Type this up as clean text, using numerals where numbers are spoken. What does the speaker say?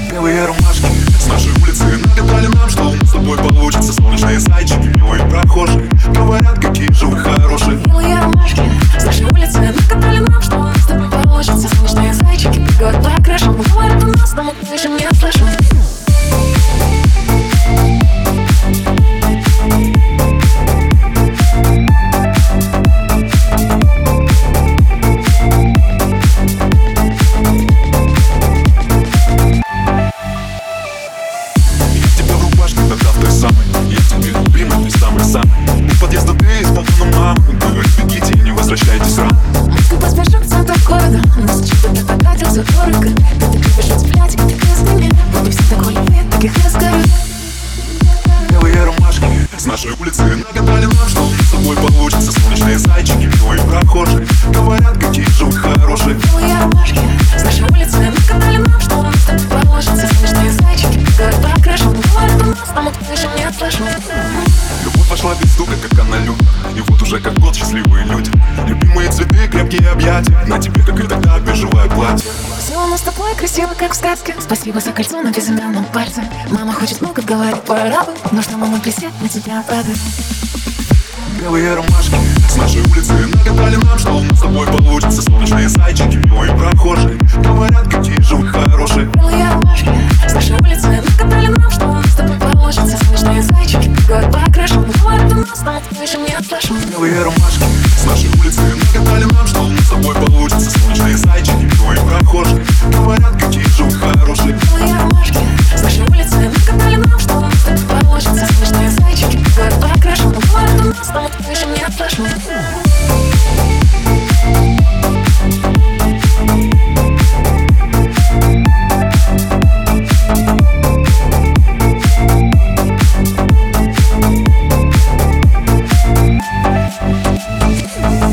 Белые ромашки с нашей улицы нагадали нам, что у нас с тобой получится. Солнечные зайчики, милые прохожие, говорят, какие же вы хорошие. Белые ромашки с нашей улицы нагадали нам, что у нас с тобой получится. Солнечные зайчики бегают по крышам, говорят, у нас, но мы слышим, не слышим. Тогда ты самый, я тебе любимый, ты самый-самый. У подъезда ты с балконом мамы, говорит, бегите и не возвращайтесь рано. Мы с тобой спешим в центр города, нас что-то ты потратился дорого. Ты так любишь цеплять этих крестами, вот и все такой любви, таких разгорит. Белые ромашки с нашей улицы нагадали нам, что у нас с тобой получится. Солнечные зайчики, милые прохожие, говорят, какие же вы хорошие. Белые ромашки с нашей улицы нагадали нам, что у нас с тобой получится. Солнечные зайчики бегают по крышам, говорят, у нас, но мы слышим, не слышим. Любовь пошла без стука, как она любит, и вот уже как год счастливые люди. Любимые цветы, крепкие объятия, на тебе, как и тогда, бежевое платье. Все у нас с тобой красиво, как в сказке. Спасибо за кольцо на безымянном пальце. Мама хочет много говорить, пора бы, но что мама присед на тебя падает. Белые ромашки с нашей улицы нагадали нам, что у нас с тобой получится. Солнечные зайчики, милые прохожие, говорят, какие же вы хорошие. Белые ромашки с нашей улицы нагадали нам, что у нас с тобой получится. Солнечные зайчики бегают по крышам, говорят, у нас, но мы слышим, не слышим. Белые ромашки с нашей улицы нагадали нам, что у нас с тобой получится. Солнечные зайчики, милые прохожие, говорят, какие же вы хорошие. Белые ромашки с нашей улицы нагадали нам, что у нас с тобой получится. Солнечные зайчики бегают по крышам, говорят, у нас, но мы слышим, не слышим.